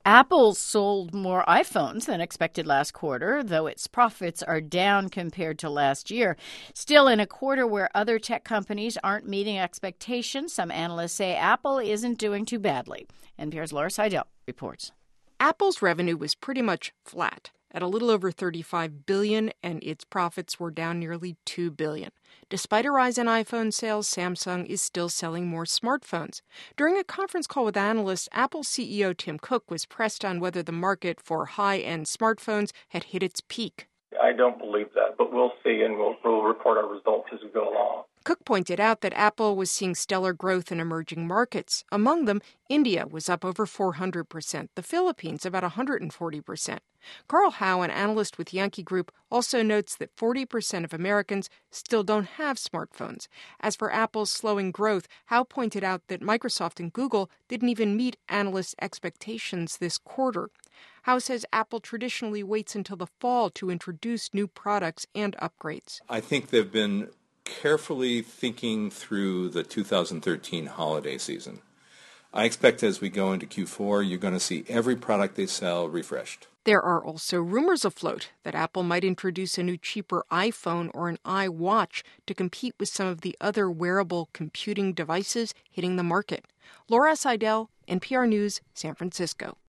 Apple sold more iPhones than expected last quarter, though its profits are down compared to last year. Still, in a quarter where other tech companies aren't meeting expectations, some analysts say Apple isn't doing too badly. NPR's Laura Seidel reports. Apple's revenue was pretty much flat at a little over $35 billion, and its profits were down nearly $2 billion. Despite a rise in iPhone sales, Samsung is still selling more smartphones. During a conference call with analysts, Apple CEO Tim Cook was pressed on whether the market for high-end smartphones had hit its peak. I don't believe that, but we'll see, and we'll report our results as we go along. Cook pointed out that Apple was seeing stellar growth in emerging markets. Among them, India was up over 400%, the Philippines about 140%. Carl Howe, an analyst with Yankee Group, also notes that 40% of Americans still don't have smartphones. As for Apple's slowing growth, Howe pointed out that Microsoft and Google didn't even meet analysts' expectations this quarter. Howe says Apple traditionally waits until the fall to introduce new products and upgrades. I think they've been carefully thinking through the 2013 holiday season. I expect as we go into Q4, you're going to see every product they sell refreshed. There are also rumors afloat that Apple might introduce a new cheaper iPhone or an iWatch to compete with some of the other wearable computing devices hitting the market. Laura Seidel, NPR News, San Francisco.